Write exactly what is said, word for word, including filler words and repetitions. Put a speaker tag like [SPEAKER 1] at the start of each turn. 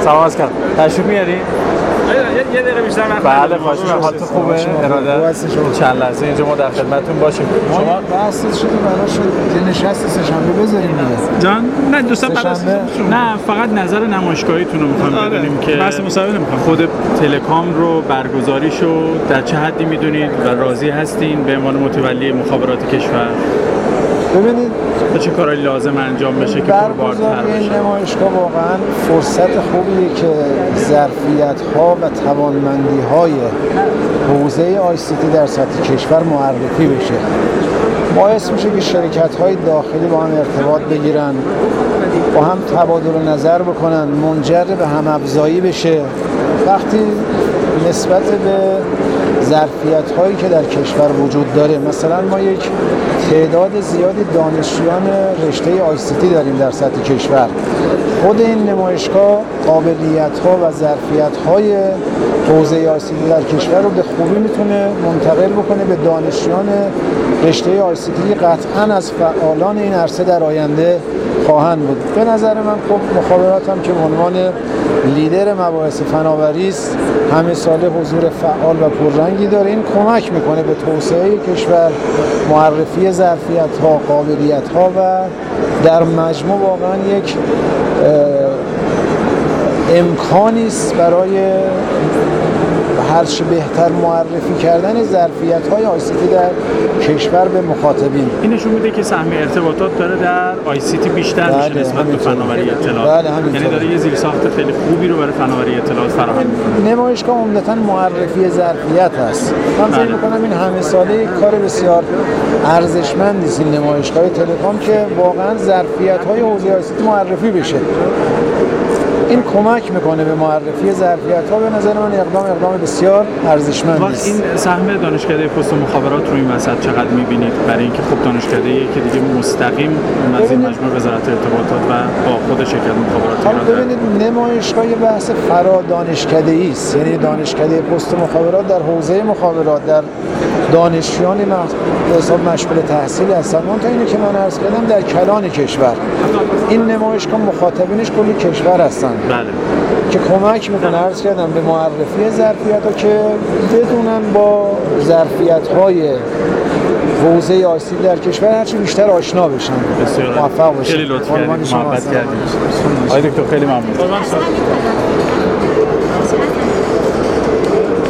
[SPEAKER 1] سلام عرض کردم. تشریف میاری؟
[SPEAKER 2] یه دقیقه بیشتر وقت
[SPEAKER 1] بله خوش حالت خوبه اراده چند لحظه اینجا ما در خدمتتون باشیم.
[SPEAKER 3] شما بحث شده براش یه نشست سه شنبه بذاریم
[SPEAKER 2] جان نه دوستان بعد نه فقط نظر نمایشگاهیتون رو می‌خوام بدونیم که بحث مصاحبه نمی‌خوام. خود تلکام رو برگزاریشو در چه حدی میدونید و راضی هستین به عنوان متولی مخابرات کشور؟
[SPEAKER 3] ببینید
[SPEAKER 2] چه کارهایی لازم انجام بشه که
[SPEAKER 3] برگزاری این نمایشگاه واقعا فرصت خوبیه که ظرفیت‌ها و توانمندی‌های حوزه آی سی تی در سطح کشور معرفی بشه. باعث میشه که شرکت‌های داخلی با هم ارتباط بگیرن، با هم تبادل نظر بکنن، منجر به هم‌افزایی بشه. وقتی نسبت به ظرفیت‌هایی که در کشور وجود داره، مثلا ما یک تعداد زیادی دانشجویان رشته آی سی تی داریم در سطح کشور. خود این نمایشگاه قابلیت‌ها و ظرفیت‌های حوزه آی سی تی در کشور رو به خوبی میتونه منتقل بکنه به دانشجویان رشته آی سی تی قطعاً از فعالان این عرصه در آینده خواهند بود. به نظر من خب مخابرات هم که به عنوان لیدر مباحث فناوری است، همه ساله حضور فعال و پررنگی داره. این کمک میکنه به توسعه کشور، معرفی ظرفیت‌ها، قابلیت‌ها و در مجموع واقعا یک امکانی است برای هرچه بهتر معرفی کردن ظرفیت‌های آی سی تی در کشور به مخاطبین.
[SPEAKER 2] این نشون میده که سهم ارتباطات داره در آی سی تی بیشتر میشه نسبت به فناوری اطلاعات.
[SPEAKER 3] بله
[SPEAKER 2] یعنی داره یه زیرساخت خیلی خوبی رو برای فناوری اطلاعات فراهم می‌کنه.
[SPEAKER 3] نمایشگاه عمدتاً معرفی ظرفیت است. من فکر می‌کنم این همه ساله یک کار بسیار ارزشمندی است این نمایشگاه تلکام که واقعاً ظرفیت‌های حوزه آی سی تی معرفی بشه. این کمک میکنه به معرفی ظرفیت‌ها. به نظر من اقدام اقدام بسیار ارزشمندی است.
[SPEAKER 2] این سهم دانشکده پست و مخابرات رو این وسط چقدر می‌بینید؟ برای اینکه خب دانشکده‌ای که دیگه مستقیم از این مجموعه وزارت ارتباطات و با خود شرکت مخابرات
[SPEAKER 3] ایران ببینید نمایشگاه یه بحث فرا دانشکده‌ای است. یعنی دانشکده پست و مخابرات در حوزه مخابرات در دانشجویان به حساب مشغول تحصیل هستن. اون تا اینه که من عرض کردم در کلان کشور این نمایشگاه مخاطبینش کلی کشور هستن.
[SPEAKER 2] بله.
[SPEAKER 3] که کمک میکنه عرض کردم به معرفی ظرفیت‌ها که بدونن با ظرفیت‌های حوزه آی سی تی در کشور هرچی بیشتر آشنا بشن.
[SPEAKER 2] بسیار
[SPEAKER 3] موفق باشید.
[SPEAKER 2] خیلی لطف کردید، محبت کردید. آقای دکتر خیلی ممنون.